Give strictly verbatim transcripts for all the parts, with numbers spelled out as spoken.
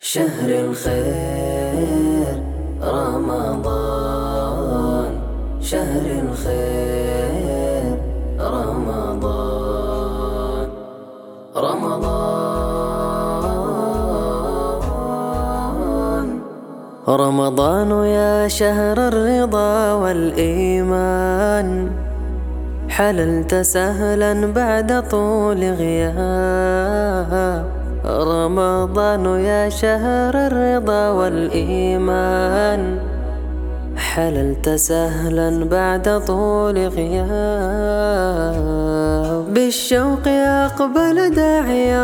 شهر الخير رمضان، شهر الخير رمضان، رمضان رمضان يا شهر الرضا والإيمان، حللت سهلا بعد طول غياب. رمضان يا شهر الرضا والإيمان، حللت سهلا بعد طول غياب. بالشوق أقبل داعي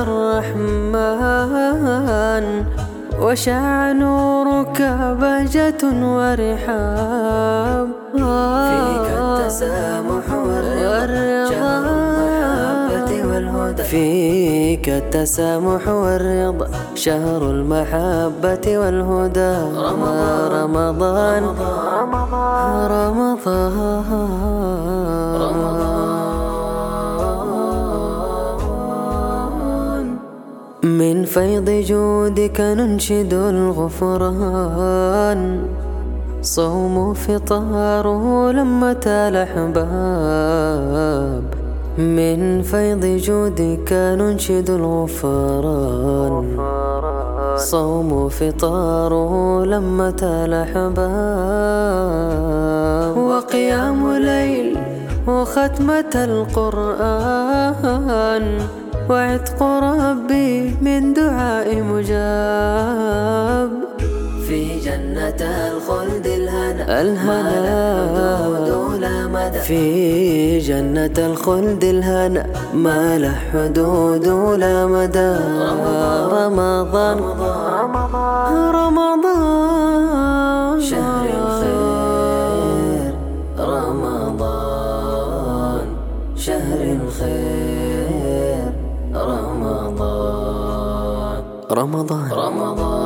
الرحمن، وشع نورك بهجة ورحاب. فيك التسامح والرضا، فيك التسامح والرضا، شهر المحبة والهدى. رمضان رمضان رمضان من فيض جودك ننشد الغفران، صوم فطاره لمة الأحباب. من فيض جودك ننشد الغفران، صوم فطاره لمة الأحباب. وقيام ليل وختمة القرآن، وعتق ربي من دعاء مجاب. في جنة الخلد الهنا، الهنا في جنة الخلد الهنا، ما له حدود ولا مدى. رمضان رمضان شهر الخير رمضان، شهر الخير رمضان، رمضان رمضان